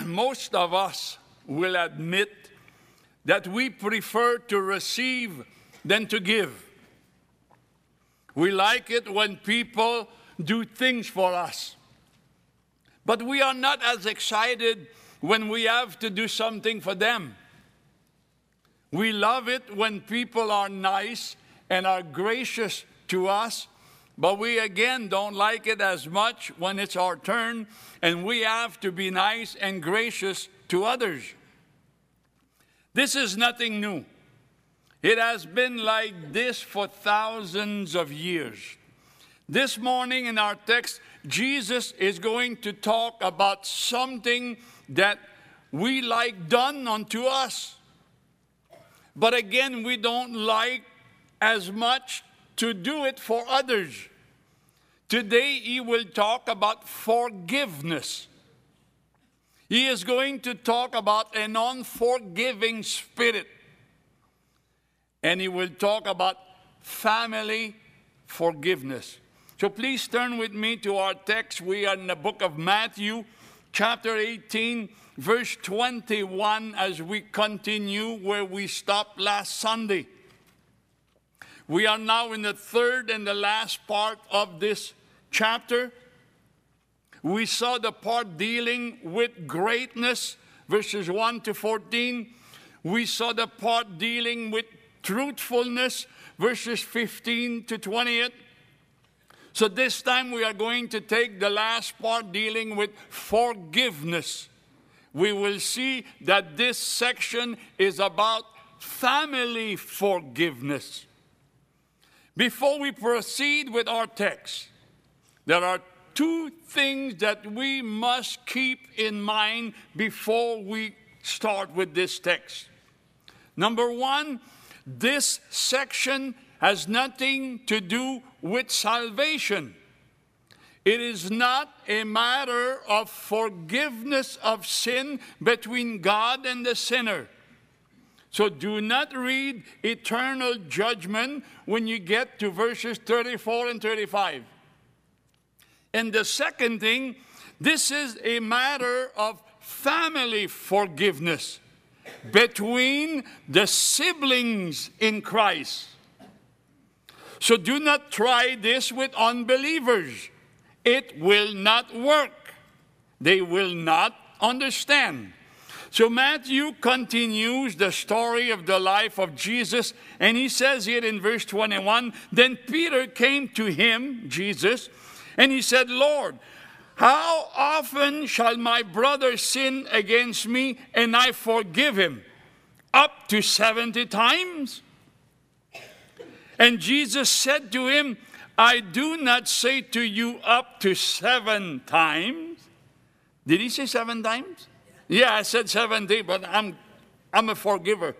most of us will admit that we prefer to receive than to give. We like it when people do things for us. But we are not as excited when we have to do something for them. We love it when people are nice and are gracious to us, but we again don't like it as much when it's our turn and we have to be nice and gracious to others. This is nothing new. It has been like this for thousands of years. This morning in our text, Jesus is going to talk about something that we like done unto us. But again, we don't like as much to do it for others. Today, he will talk about forgiveness. He is going to talk about an unforgiving spirit. And he will talk about family forgiveness. So please turn with me to our text. We are in the book of Matthew, chapter 18, verse 21, as we continue where we stopped last Sunday. We are now in the third and the last part of this chapter. We saw the part dealing with greatness, verses 1 to 14. We saw the part dealing with truthfulness, verses 15 to 28. So this time we are going to take the last part dealing with forgiveness. We will see that this section is about family forgiveness. Before we proceed with our text, there are two things that we must keep in mind before we start with this text. Number one, this section has nothing to do with salvation. It is not a matter of forgiveness of sin between God and the sinner. So do not read eternal judgment when you get to verses 34 and 35. And the second thing, this is a matter of family forgiveness between the siblings in Christ. So do not try this with unbelievers. It will not work. They will not understand. So Matthew continues the story of the life of Jesus, and he says here in verse 21, then Peter came to him, Jesus, and he said, Lord, how often shall my brother sin against me and I forgive him? Up to 70 times? And Jesus said to him, I do not say to you up to 7 times. Did he say 7 times? Yeah, I said 70, but I'm a forgiver.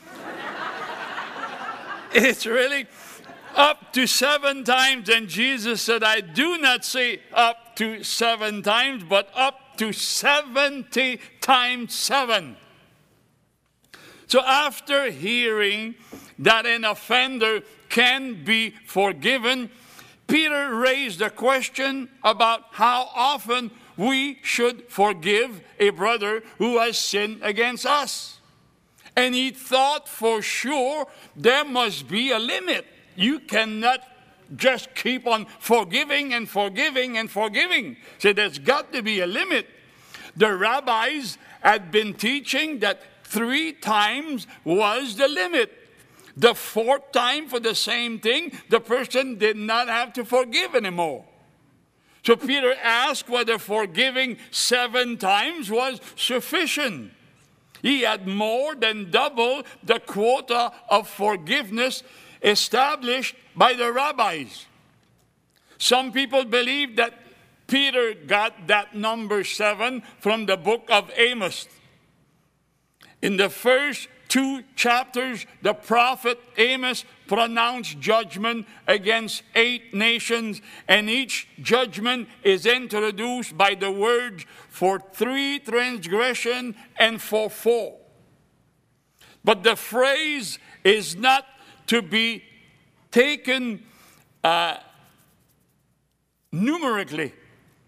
It's really up to 7 times. And Jesus said, I do not say up to 7 times, but up to 70 times 7. So after hearing that an offender can be forgiven, Peter raised a question about how often we should forgive a brother who has sinned against us. And he thought for sure there must be a limit. You cannot just keep on forgiving and forgiving and forgiving. So there's got to be a limit. The rabbis had been teaching that 3 times was the limit. The 4th time for the same thing, the person did not have to forgive anymore. So Peter asked whether forgiving 7 times was sufficient. He had more than double the quota of forgiveness established by the rabbis. Some people believe that Peter got that number 7 from the book of Amos. In the first 2 chapters, the prophet Amos pronounced judgment against 8 nations, and each judgment is introduced by the words for 3 transgression and for 4. But the phrase is not to be taken numerically.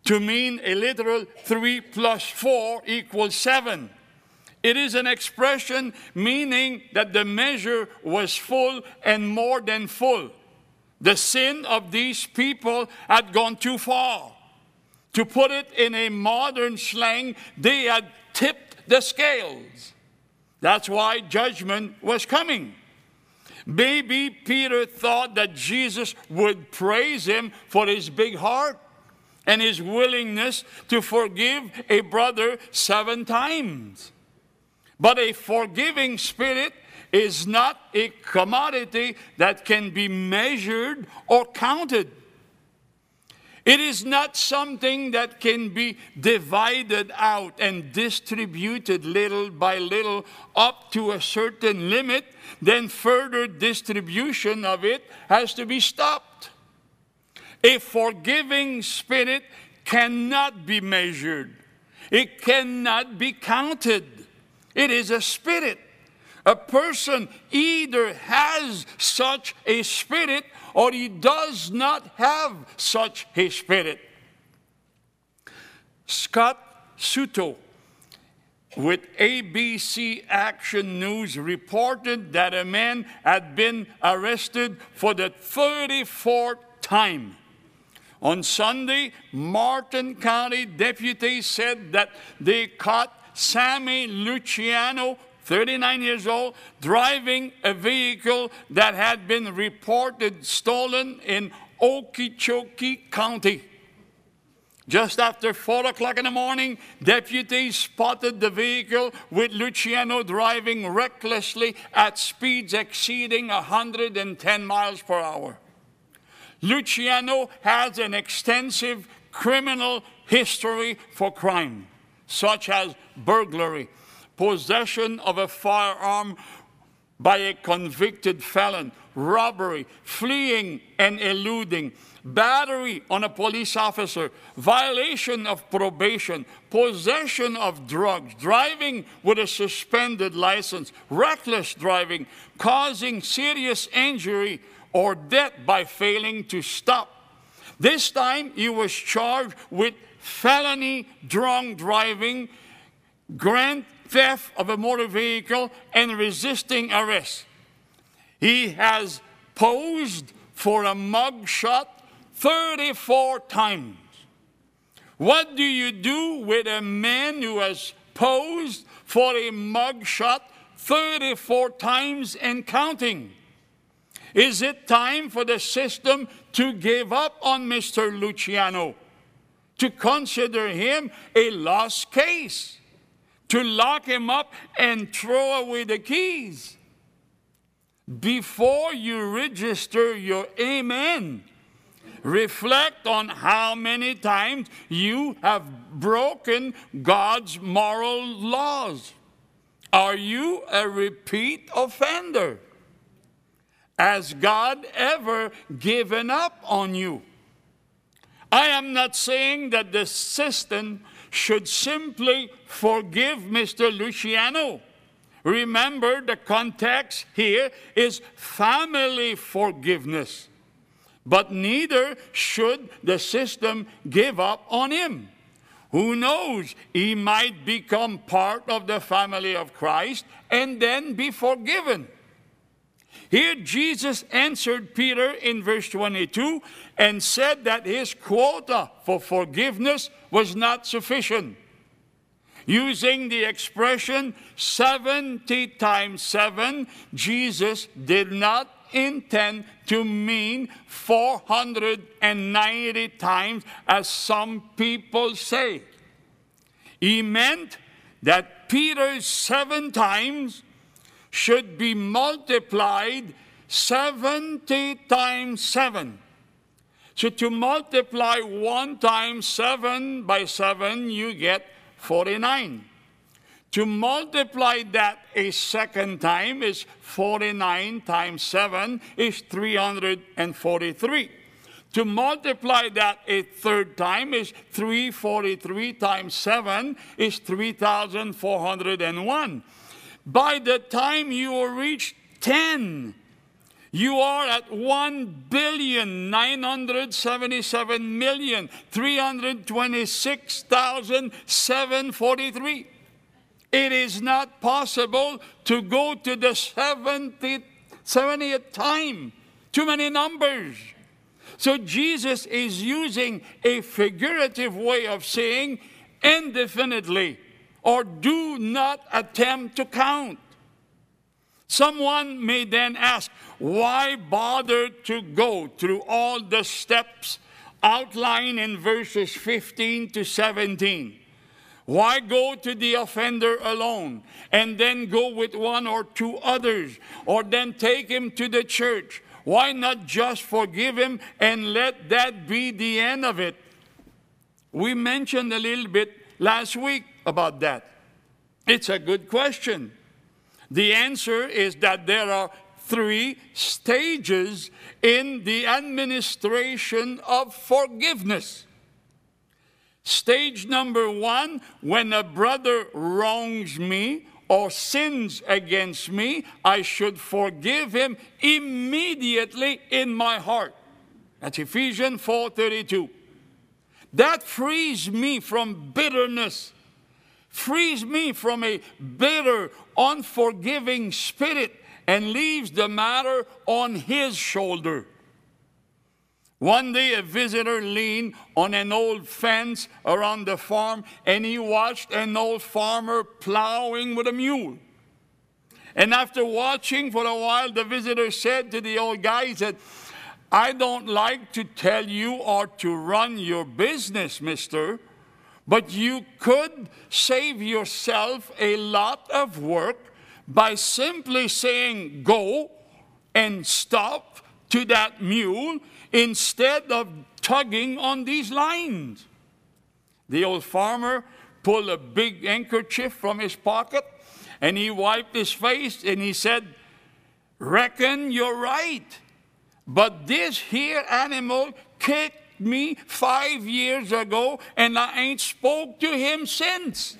to mean a literal 3 plus 4 equals 7. It is an expression meaning that the measure was full and more than full. The sin of these people had gone too far. To put it in a modern slang, they had tipped the scales. That's why judgment was coming. Maybe Peter thought that Jesus would praise him for his big heart and his willingness to forgive a brother 7 times. But a forgiving spirit is not a commodity that can be measured or counted. It is not something that can be divided out and distributed little by little up to a certain limit. Then further distribution of it has to be stopped. A forgiving spirit cannot be measured. It cannot be counted. It is a spirit. A person either has such a spirit or he does not have such a spirit. Scott Suto with ABC Action News reported that a man had been arrested for the 34th time. On Sunday, Martin County deputies said that they caught Sammy Luciano, 39 years old, driving a vehicle that had been reported stolen in Okeechobee County. Just after 4 o'clock in the morning, deputies spotted the vehicle with Luciano driving recklessly at speeds exceeding 110 miles per hour. Luciano has an extensive criminal history for crime, such as burglary, possession of a firearm by a convicted felon, robbery, fleeing and eluding, battery on a police officer, violation of probation, possession of drugs, driving with a suspended license, reckless driving, causing serious injury or death by failing to stop. This time he was charged with felony drunk driving, grand theft of a motor vehicle, and resisting arrest. He has posed for a mugshot 34 times. What do you do with a man who has posed for a mugshot 34 times and counting? Is it time for the system to give up on Mr. Luciano, to consider him a lost case, to lock him up and throw away the keys? Before you register your amen, reflect on how many times you have broken God's moral laws. Are you a repeat offender? Has God ever given up on you? I am not saying that the system should simply forgive Mr. Luciano. Remember, the context here is family forgiveness. But neither should the system give up on him. Who knows, he might become part of the family of Christ and then be forgiven. Here Jesus answered Peter in verse 22 and said that his quota for forgiveness was not sufficient. Using the expression 70 times 7, Jesus did not intend to mean 490 times as some people say. He meant that Peter's 7 times should be multiplied 70 times 7. So to multiply 1 times 7 by 7, you get 49. To multiply that a second time is 49 times 7 is 343. To multiply that a third time is 343 times 7 is 3,401. By the time you reach 10, You are at 1,977,326,743. It is not possible to go to the 70th time. Too many numbers. So Jesus is using a figurative way of saying indefinitely, or do not attempt to count. Someone may then ask, why bother to go through all the steps outlined in verses 15 to 17? Why go to the offender alone and then go with one or two others, or then take him to the church? Why not just forgive him and let that be the end of it? We mentioned a little bit last week about that. It's a good question. The answer is that there are 3 stages in the administration of forgiveness. Stage number 1, when a brother wrongs me or sins against me, I should forgive him immediately in my heart. That's Ephesians 4:32. That frees me from bitterness, frees me from a bitter, unforgiving spirit, and leaves the matter on his shoulder. One day a visitor leaned on an old fence around the farm, and he watched an old farmer plowing with a mule. And after watching for a while, the visitor said to the old guy, he said, I don't like to tell you or to run your business, mister, but you could save yourself a lot of work by simply saying go and stop to that mule instead of tugging on these lines. The old farmer pulled a big handkerchief from his pocket and he wiped his face and he said, reckon you're right, but this here animal kicked me 5 years ago and I ain't spoke to him since.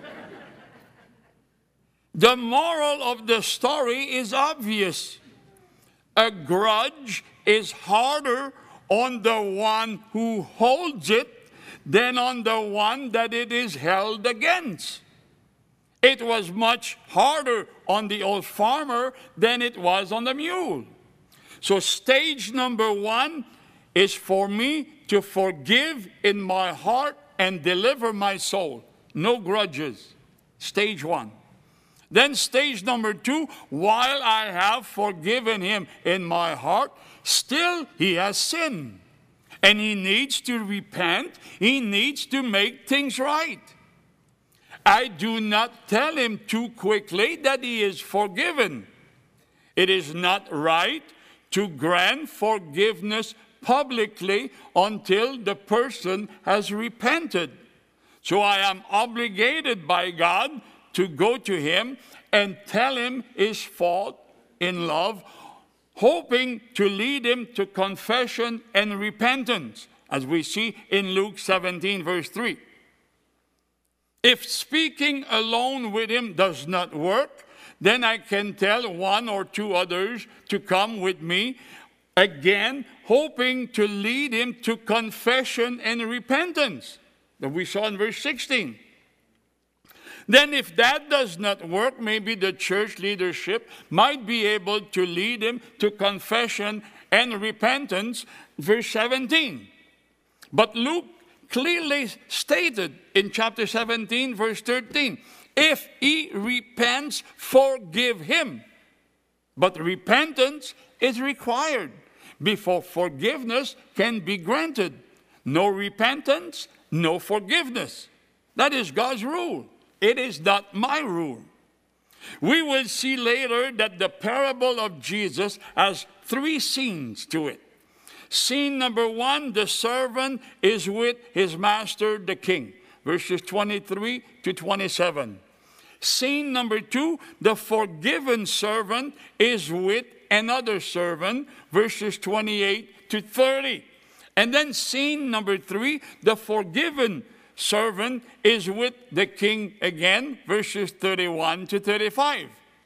The moral of the story is obvious. A grudge is harder on the one who holds it than on the one that it is held against. It was much harder on the old farmer than it was on the mule. So stage number 1 is for me to forgive in my heart and deliver my soul. No grudges. Stage 1. Then stage number 2, while I have forgiven him in my heart, still he has sinned. And he needs to repent. He needs to make things right. I do not tell him too quickly that he is forgiven. It is not right to grant forgiveness publicly until the person has repented. So I am obligated by God to go to him and tell him his fault in love, hoping to lead him to confession and repentance, as we see in Luke 17, verse 3. If speaking alone with him does not work, then I can tell 1 or 2 others to come with me, again, hoping to lead him to confession and repentance, that we saw in verse 16. Then if that does not work, maybe the church leadership might be able to lead him to confession and repentance, verse 17. But Luke clearly stated in chapter 17, verse 13, if he repents, forgive him. But repentance is required before forgiveness can be granted. No repentance, no forgiveness. That is God's rule. It is not my rule. We will see later that the parable of Jesus has 3 scenes to it. Scene number 1, the servant is with his master, the king, verses 23 to 27. Scene number 2, the forgiven servant is with another servant, verses 28 to 30. And then scene number 3, the forgiven servant is with the king again, verses 31 to 35.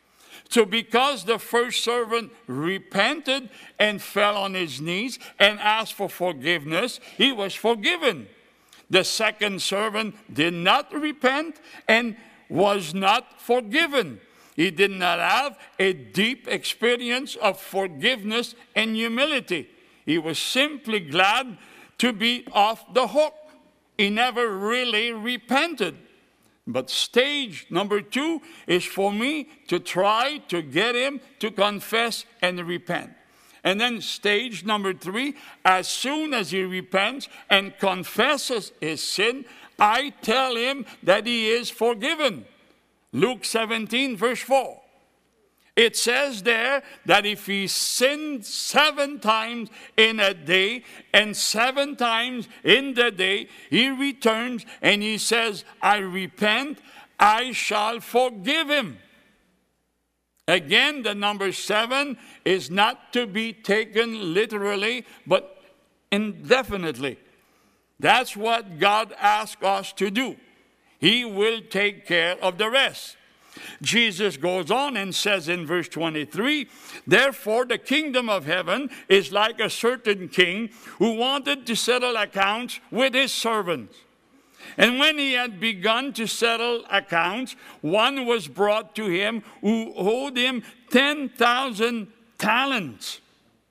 So because the first servant repented and fell on his knees and asked for forgiveness, he was forgiven. The second servant did not repent and was not forgiven. He did not have a deep experience of forgiveness and humility. He was simply glad to be off the hook. He never really repented. But stage number 2 is for me to try to get him to confess and repent. And then stage number 3, as soon as he repents and confesses his sin, I tell him that he is forgiven. Luke 17, verse 4. It says there that if he sinned 7 times in a day, and 7 times in the day he returns and he says, I repent, I shall forgive him. Again, the number 7 is not to be taken literally, but indefinitely. That's what God asks us to do. He will take care of the rest. Jesus goes on and says in verse 23, therefore the kingdom of heaven is like a certain king who wanted to settle accounts with his servants. And when he had begun to settle accounts, one was brought to him who owed him 10,000 talents.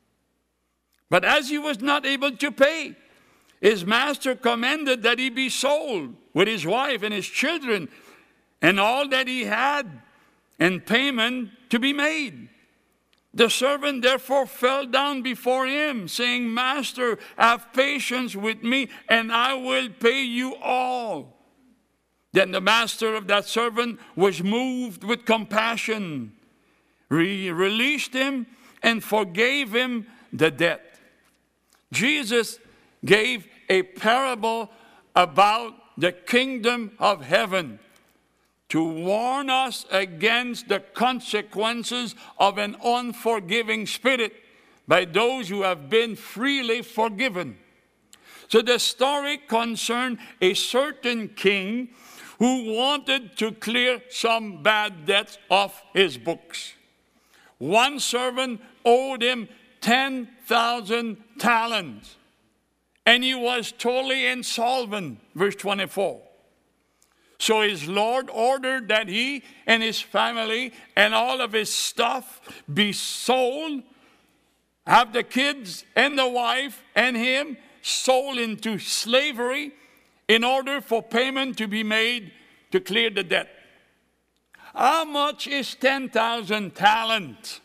But as he was not able to pay, his master commanded that he be sold with his wife and his children and all that he had, and payment to be made. The servant therefore fell down before him, saying, Master, have patience with me, and I will pay you all. Then the master of that servant was moved with compassion. He released him and forgave him the debt. Jesus gave a parable about the kingdom of heaven to warn us against the consequences of an unforgiving spirit by those who have been freely forgiven. So the story concerned a certain king who wanted to clear some bad debts off his books. One servant owed him 10,000 talents, and he was totally insolvent, verse 24. So his Lord ordered that he and his family and all of his stuff be sold, have the kids and the wife and him sold into slavery in order for payment to be made to clear the debt. How much is 10,000 talents?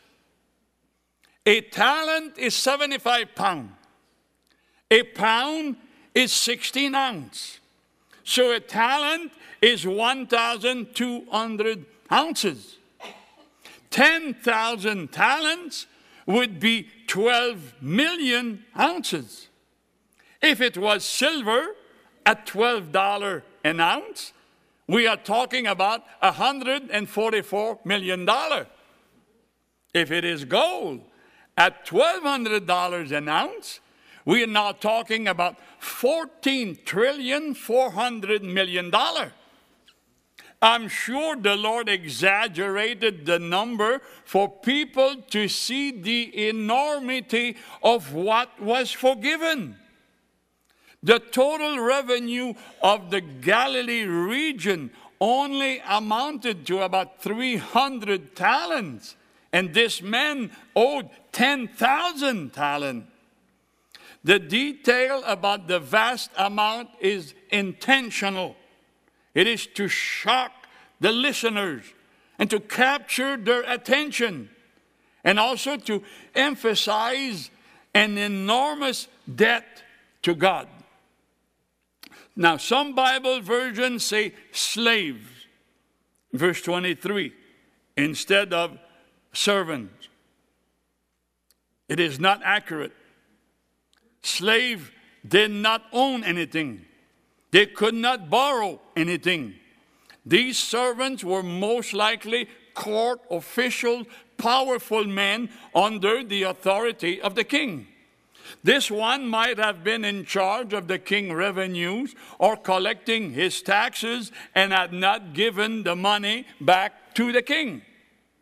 A talent is 75 pounds. A pound is 16 ounces. So a talent is 1,200 ounces. 10,000 talents would be 12 million ounces. If it was silver at $12 an ounce, we are talking about $144 million. If it is gold at $1,200 an ounce, we are now talking about $14,400 billion. I'm sure the Lord exaggerated the number for people to see the enormity of what was forgiven. The total revenue of the Galilee region only amounted to about 300 talents, and this man owed 10,000 talents. The detail about the vast amount is intentional. It is to shock the listeners and to capture their attention, and also to emphasize an enormous debt to God. Now, some Bible versions say slaves, verse 23, instead of servants. It is not accurate. Slaves did not own anything. They could not borrow anything. These servants were most likely court officials, powerful men under the authority of the king. This one might have been in charge of the king's revenues or collecting his taxes and had not given the money back to the king.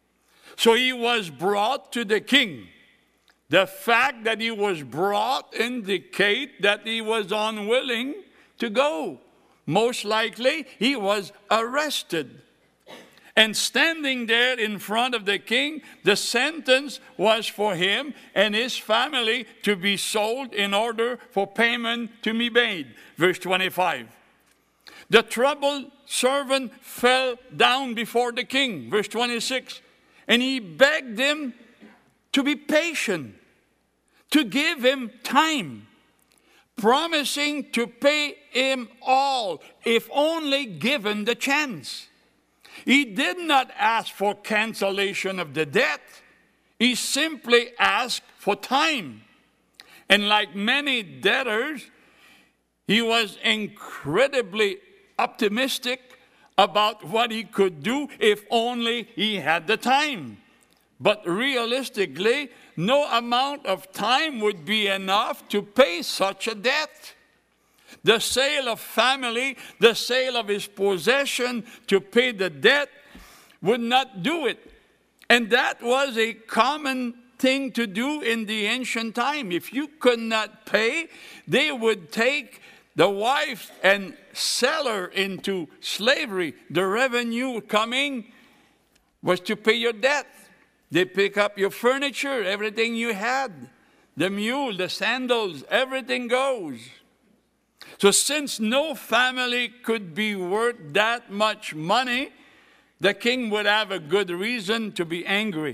So he was brought to the king. The fact that he was brought indicates that he was unwilling to go. Most likely, he was arrested. And standing there in front of the king, the sentence was for him and his family to be sold in order for payment to be made. Verse 25. The troubled servant fell down before the king. Verse 26. And he begged him to be patient, to give him time, promising to pay him all if only given the chance. He did not ask for cancellation of the debt. He simply asked for time. And like many debtors, he was incredibly optimistic about what he could do if only he had the time. But realistically, no amount of time would be enough to pay such a debt. The sale of family, the sale of his possession to pay the debt would not do it. And that was a common thing to do in the ancient time. If you could not pay, they would take the wife and sell her into slavery. The revenue coming was to pay your debt. They pick up your furniture, everything you had, the mule, the sandals, everything goes. So since no family could be worth that much money, the king would have a good reason to be angry.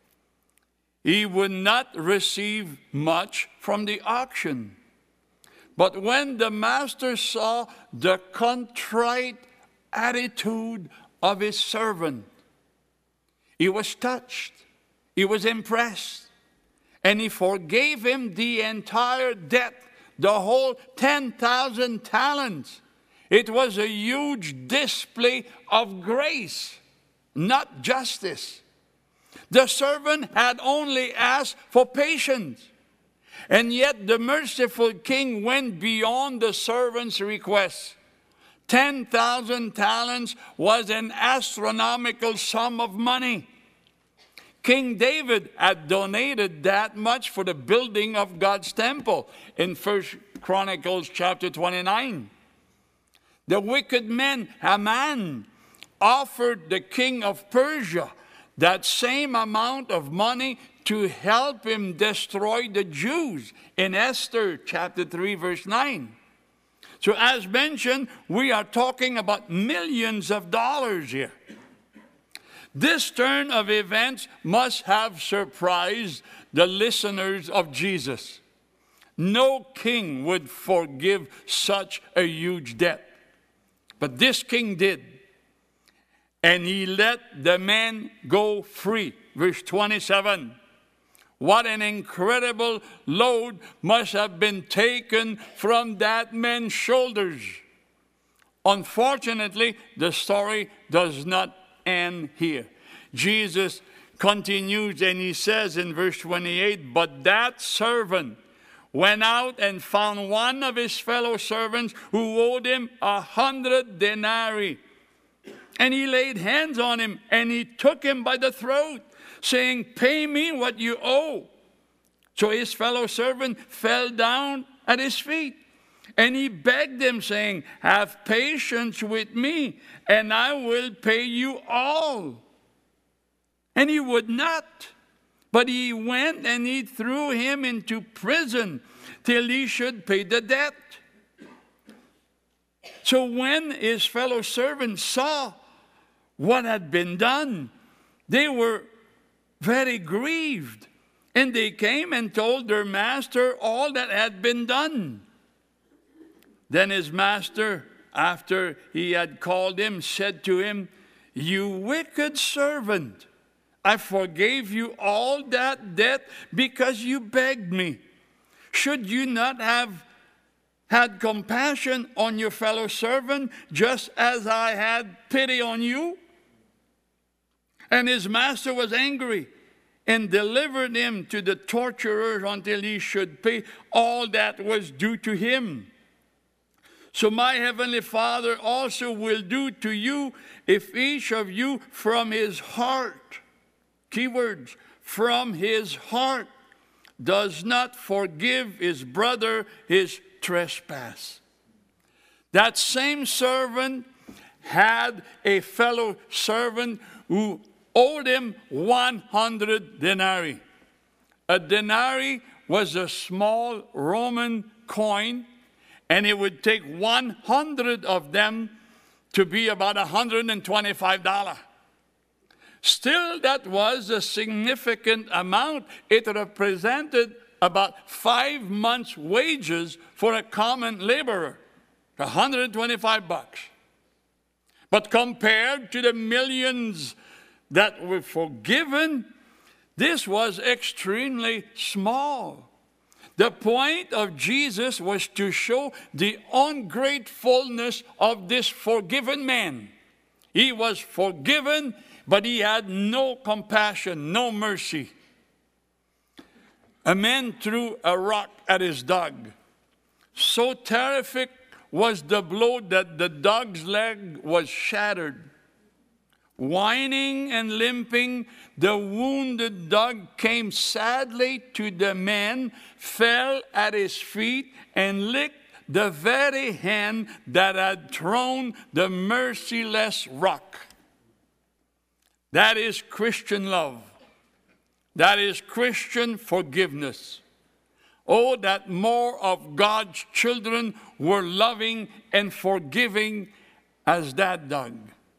He would not receive much from the auction. But when the master saw the contrite attitude of his servant, he was touched, he was impressed, and he forgave him the entire debt, the whole 10,000 talents. It was a huge display of grace, not justice. The servant had only asked for patience, and yet the merciful king went beyond the servant's request. 10,000 talents was an astronomical sum of money. King David had donated that much for the building of God's temple in 1 Chronicles chapter 29. The wicked man Haman offered the king of Persia that same amount of money to help him destroy the Jews in Esther chapter 3 verse 9. So as mentioned, we are talking about millions of dollars here. This turn of events must have surprised the listeners of Jesus. No king would forgive such a huge debt. But this king did. And he let the man go free. Verse 27. What an incredible load must have been taken from that man's shoulders. Unfortunately, the story does not end here. Jesus continues and he says in verse 28, but that servant went out and found one of his fellow servants who owed him 100 denarii. And he laid hands on him and he took him by the throat, saying, pay me what you owe. So his fellow servant fell down at his feet. And he begged him, saying, have patience with me, and I will pay you all. And he would not. But he went and he threw him into prison till he should pay the debt. So when his fellow servants saw what had been done, they were very grieved. And they came and told their master all that had been done. Then his master, after he had called him, said to him, you wicked servant, I forgave you all that debt because you begged me. Should you not have had compassion on your fellow servant, just as I had pity on you? And his master was angry and delivered him to the torturers until he should pay all that was due to him. So my heavenly Father also will do to you if each of you from his heart keywords, from his heart, does not forgive his brother his trespass. That same servant had a fellow servant who owed him 100 denarii. A denarii was a small Roman coin, and it would take 100 of them to be about $125. Still, that was a significant amount. It represented about 5 months' wages for a common laborer, $125. But compared to the millions that were forgiven, this was extremely small. The point of Jesus was to show the ungratefulness of this forgiven man. He was forgiven, but he had no compassion, no mercy. A man threw a rock at his dog. So terrific was the blow that the dog's leg was shattered. Whining and limping, the wounded dog came sadly to the man, fell at his feet, and licked the very hand that had thrown the merciless rock. That is Christian love. That is Christian forgiveness. Oh, that more of God's children were loving and forgiving as that dog.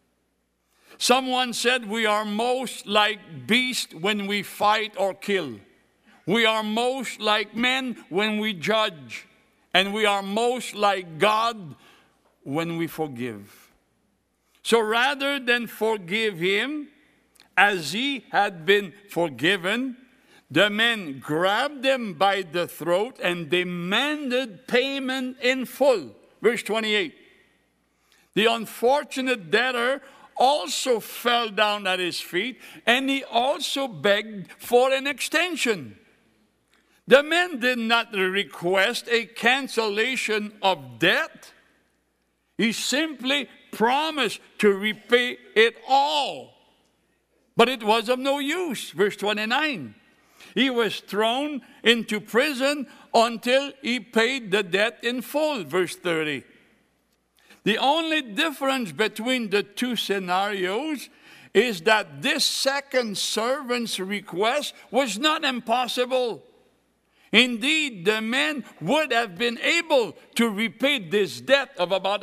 Someone said we are most like beasts when we fight or kill. We are most like men when we judge. And we are most like God when we forgive. So rather than forgive him as he had been forgiven, the men grabbed him by the throat and demanded payment in full. Verse 28. The unfortunate debtor also fell down at his feet, and he also begged for an extension. The men did not request a cancellation of debt. He simply promised to repay it all. But it was of no use. Verse 29. He was thrown into prison until he paid the debt in full. Verse 30. The only difference between the two scenarios is that this second servant's request was not impossible. Indeed, the man would have been able to repay this debt of about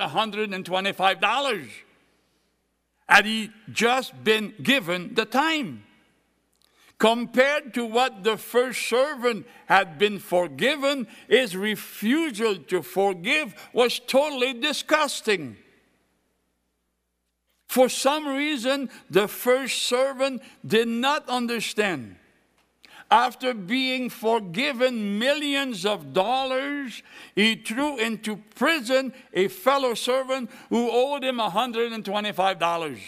$125 had he just been given the time. Compared to what the first servant had been forgiven, his refusal to forgive was totally disgusting. For some reason, the first servant did not understand. After being forgiven millions of dollars, he threw into prison a fellow servant who owed him $125.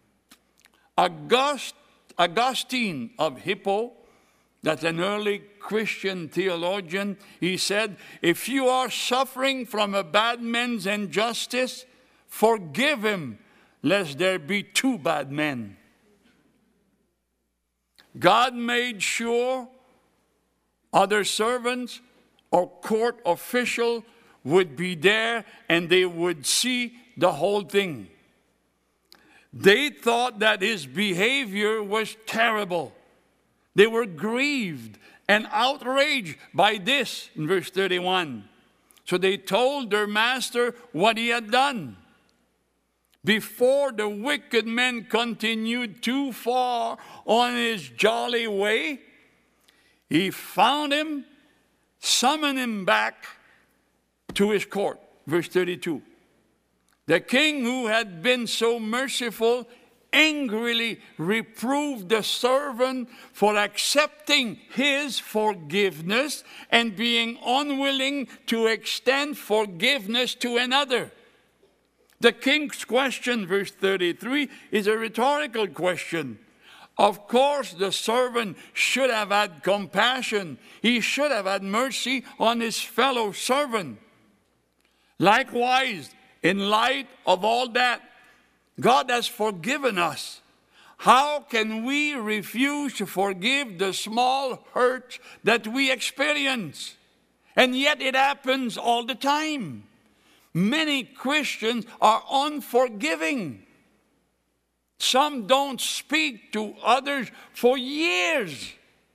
Augustine of Hippo, that's an early Christian theologian, he said, if you are suffering from a bad man's injustice, forgive him, lest there be two bad men. God made sure other servants or court official would be there and they would see the whole thing. They thought that his behavior was terrible. They were grieved and outraged by this in verse 31. So they told their master what he had done. Before the wicked man continued too far on his jolly way, he found him, summoned him back to his court. Verse 32. The king, who had been so merciful, angrily reproved the servant for accepting his forgiveness and being unwilling to extend forgiveness to another. The king's question, verse 33, is a rhetorical question. Of course, the servant should have had compassion. He should have had mercy on his fellow servant. Likewise, in light of all that, God has forgiven us. How can we refuse to forgive the small hurts that we experience? And yet it happens all the time. Many Christians are unforgiving. Some don't speak to others for years.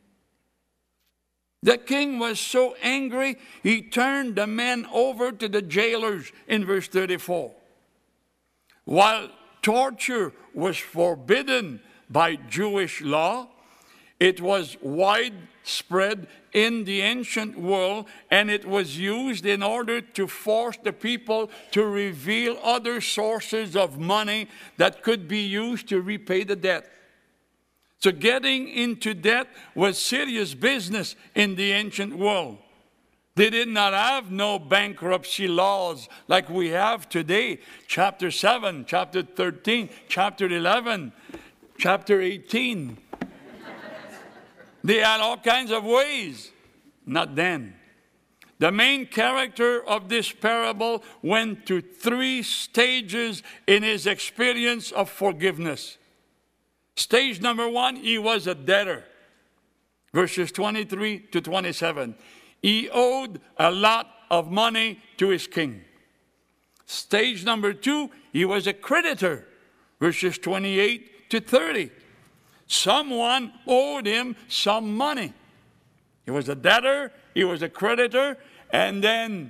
The king was so angry, he turned the men over to the jailers in verse 34. While torture was forbidden by Jewish law, it was widespread in the ancient world, and it was used in order to force the people to reveal other sources of money that could be used to repay the debt. So getting into debt was serious business in the ancient world. They did not have no bankruptcy laws like we have today. Chapter 7, chapter 13, chapter 11, chapter 18. They had all kinds of ways. Not then. The main character of this parable went through 3 stages in his experience of forgiveness. Stage number 1, he was a debtor. Verses 23 to 27. He owed a lot of money to his king. Stage number 2, he was a creditor. Verses 28 to 30. Someone owed him some money. He was a debtor, he was a creditor, and then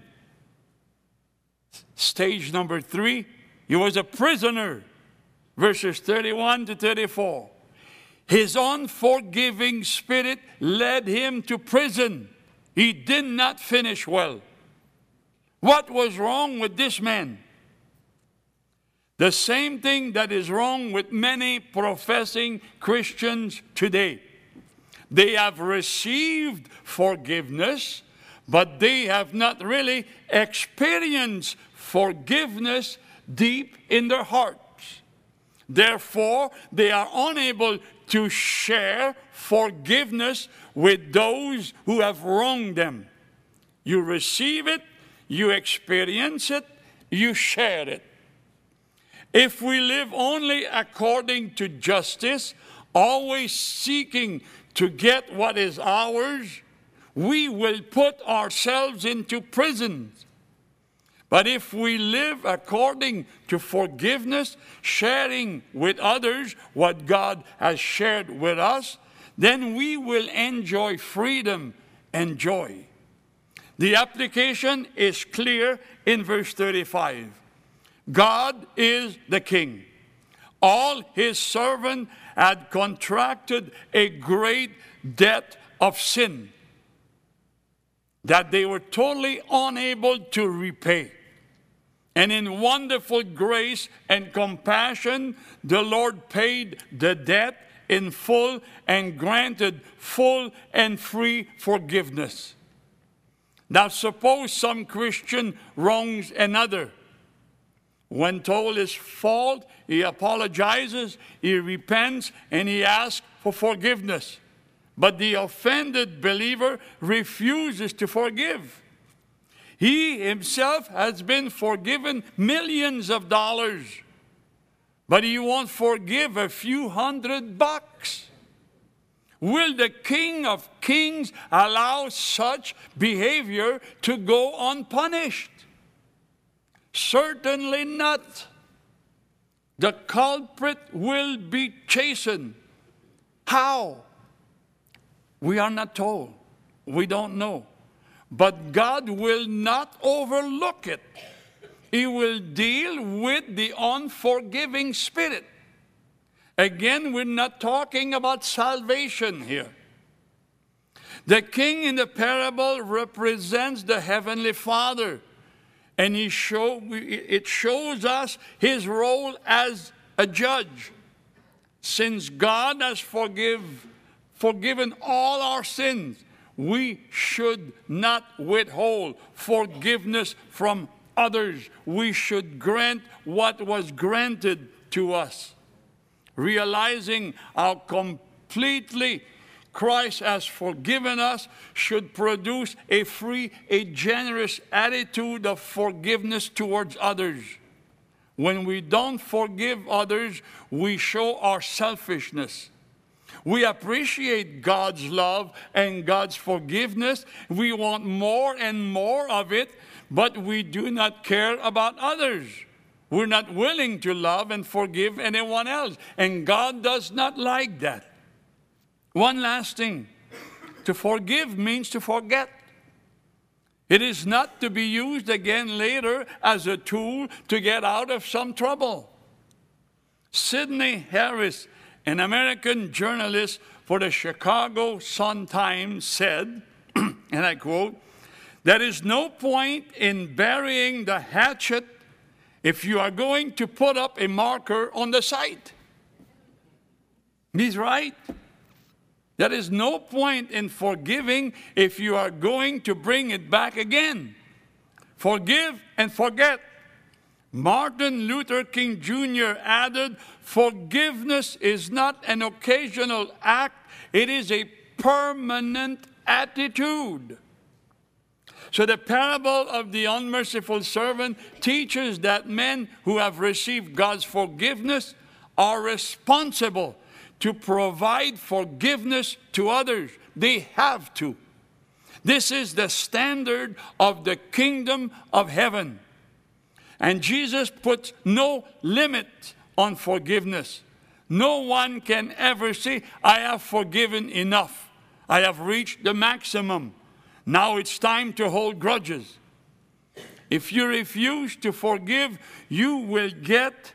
stage number 3, he was a prisoner. Verses 31 to 34. His unforgiving spirit led him to prison. He did not finish well. What was wrong with this man? The same thing that is wrong with many professing Christians today. They have received forgiveness, but they have not really experienced forgiveness deep in their hearts. Therefore, they are unable to share forgiveness with those who have wronged them. You receive it, you experience it, you share it. If we live only according to justice, always seeking to get what is ours, we will put ourselves into prisons. But if we live according to forgiveness, sharing with others what God has shared with us, then we will enjoy freedom and joy. The application is clear in verse 35. God is the king. All his servants had contracted a great debt of sin that they were totally unable to repay. And in wonderful grace and compassion, the Lord paid the debt in full and granted full and free forgiveness. Now suppose some Christian wrongs another. When told his fault, he apologizes, he repents, and he asks for forgiveness. But the offended believer refuses to forgive. He himself has been forgiven millions of dollars, but he won't forgive a few $100. Will the King of Kings allow such behavior to go unpunished? Certainly not. The culprit will be chastened. How? We are not told. We don't know. But God will not overlook it. He will deal with the unforgiving spirit. Again, we're not talking about salvation here. The king in the parable represents the Heavenly Father. And it shows us his role as a judge. Since God has forgiven all our sins, we should not withhold forgiveness from others. We should grant what was granted to us. Realizing how completely Christ has forgiven us should produce a free, a generous attitude of forgiveness towards others. When we don't forgive others, we show our selfishness. We appreciate God's love and God's forgiveness. We want more and more of it, but we do not care about others. We're not willing to love and forgive anyone else. And God does not like that. One last thing. To forgive means to forget. It is not to be used again later as a tool to get out of some trouble. Sidney Harris, an American journalist for the Chicago Sun-Times, said, and I quote, "There is no point in burying the hatchet if you are going to put up a marker on the site." He's right. There is no point in forgiving if you are going to bring it back again. Forgive and forget. Martin Luther King Jr. added, "Forgiveness is not an occasional act, it is a permanent attitude." So the parable of the unmerciful servant teaches that men who have received God's forgiveness are responsible to provide forgiveness to others. They have to. This is the standard of the kingdom of heaven. And Jesus puts no limit on forgiveness. No one can ever say, "I have forgiven enough. I have reached the maximum. Now it's time to hold grudges." If you refuse to forgive, you will get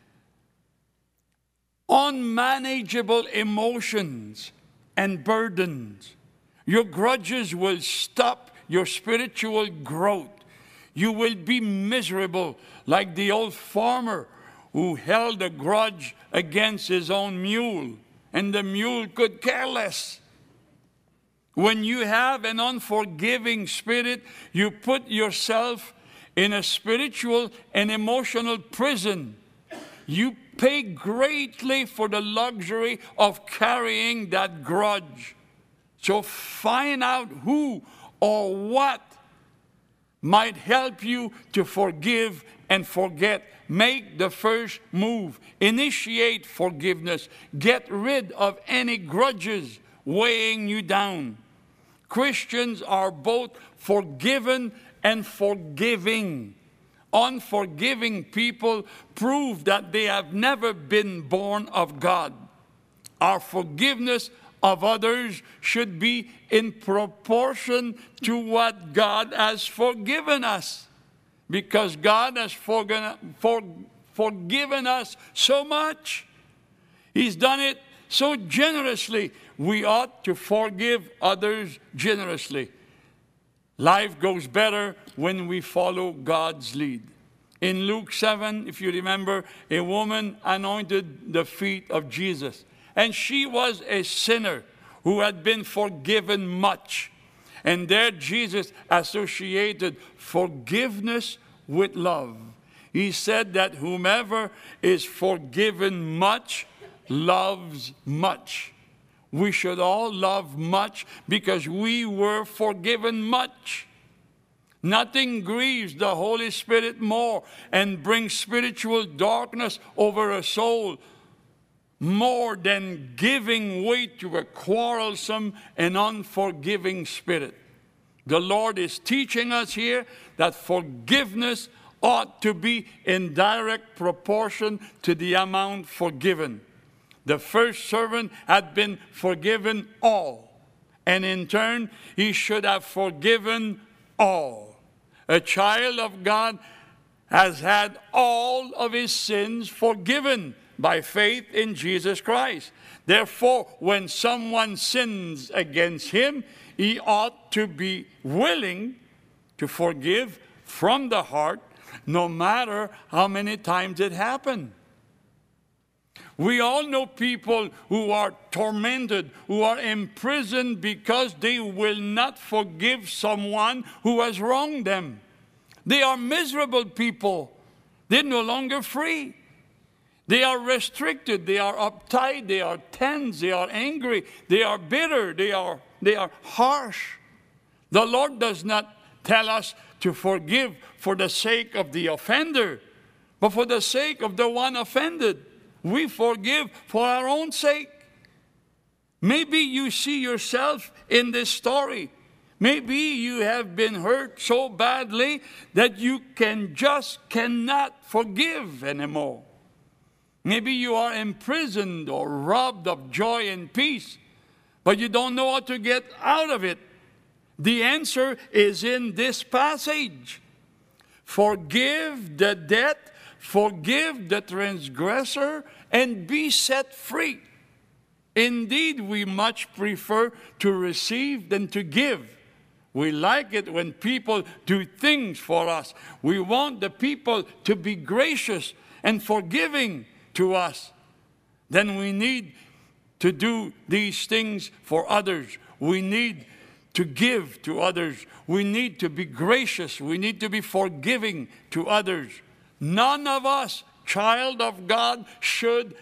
unmanageable emotions and burdens. Your grudges will stop your spiritual growth. You will be miserable like the old farmer who held a grudge against his own mule, and the mule could care less. When you have an unforgiving spirit, you put yourself in a spiritual and emotional prison. You pay greatly for the luxury of carrying that grudge. So find out who or what might help you to forgive and forget. Make the first move. Initiate forgiveness. Get rid of any grudges weighing you down. Christians are both forgiven and forgiving. Unforgiving people prove that they have never been born of God. Our forgiveness of others should be in proportion to what God has forgiven us. Because God has forgiven us so much. He's done it so generously. We ought to forgive others generously. Life goes better when we follow God's lead. In Luke 7, if you remember, a woman anointed the feet of Jesus. And she was a sinner who had been forgiven much. And there Jesus associated forgiveness with love. He said that whomever is forgiven much loves much. We should all love much because we were forgiven much. Nothing grieves the Holy Spirit more and brings spiritual darkness over a soul more than giving way to a quarrelsome and unforgiving spirit. The Lord is teaching us here that forgiveness ought to be in direct proportion to the amount forgiven. The first servant had been forgiven all, and in turn, he should have forgiven all. A child of God has had all of his sins forgiven by faith in Jesus Christ. Therefore, when someone sins against him, he ought to be willing to forgive from the heart, no matter how many times it happened. We all know people who are tormented, who are imprisoned because they will not forgive someone who has wronged them. They are miserable people. They're no longer free. They are restricted. They are uptight. They are tense. They are angry. They are bitter. They are harsh. The Lord does not tell us to forgive for the sake of the offender, but for the sake of the one offended. We forgive for our own sake. Maybe you see yourself in this story. Maybe you have been hurt so badly that you cannot forgive anymore. Maybe you are imprisoned or robbed of joy and peace, but you don't know how to get out of it. The answer is in this passage. Forgive the debt, forgive the transgressor, and be set free. Indeed, we much prefer to receive than to give. We like it when people do things for us. We want the people to be gracious and forgiving to us. Then we need to do these things for others. We need to give to others. We need to be gracious. We need to be forgiving to others. None of us, child of God, should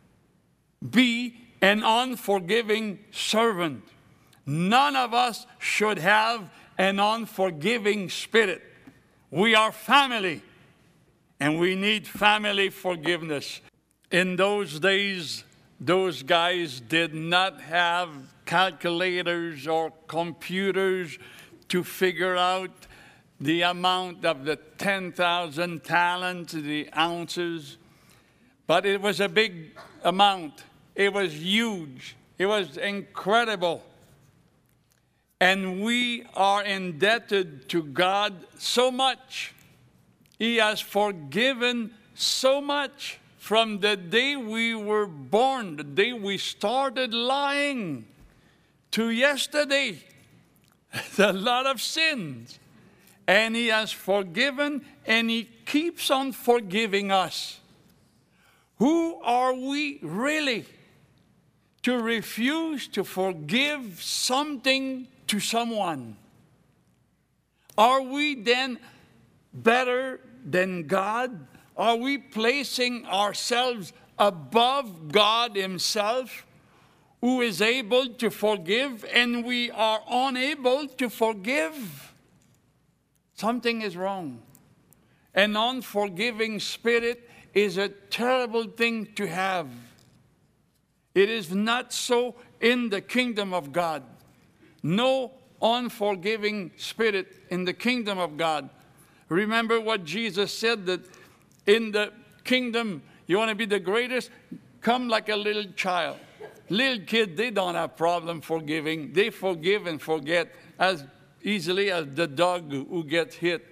be an unforgiving servant. None of us should have an unforgiving spirit. We are family, and we need family forgiveness. In those days, those guys did not have calculators or computers to figure out the amount of the 10,000 talents, the ounces. But it was a big amount. It was huge. It was incredible. And we are indebted to God so much. He has forgiven so much from the day we were born, the day we started lying, to yesterday. It's a lot of sins. And He has forgiven, and He keeps on forgiving us. Who are we really to refuse to forgive something to someone? Are we then better than God? Are we placing ourselves above God Himself, who is able to forgive, and we are unable to forgive? Something is wrong. An unforgiving spirit is a terrible thing to have. It is not so in the kingdom of God. No unforgiving spirit in the kingdom of God. Remember what Jesus said, that in the kingdom, you want to be the greatest? Come like a little child. Little kids, they don't have problem forgiving. They forgive and forget as easily as the dog who gets hit.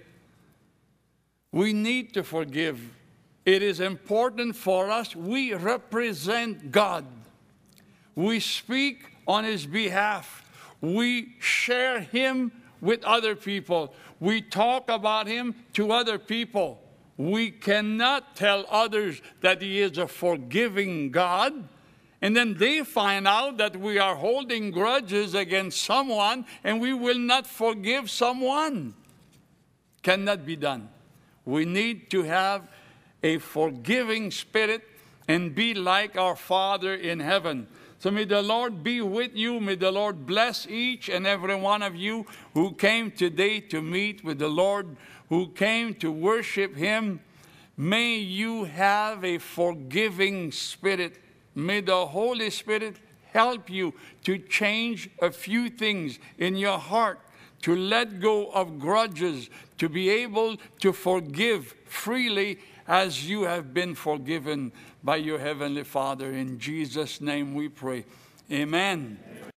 We need to forgive. It is important for us. We represent God. We speak on His behalf. We share Him with other people. We talk about Him to other people. We cannot tell others that He is a forgiving God, and then they find out that we are holding grudges against someone and we will not forgive someone. Cannot be done. We need to have a forgiving spirit and be like our Father in heaven. So may the Lord be with you. May the Lord bless each and every one of you who came today to meet with the Lord, who came to worship Him. May you have a forgiving spirit. May the Holy Spirit help you to change a few things in your heart, to let go of grudges, to be able to forgive freely as you have been forgiven by your Heavenly Father. In Jesus' name we pray. Amen.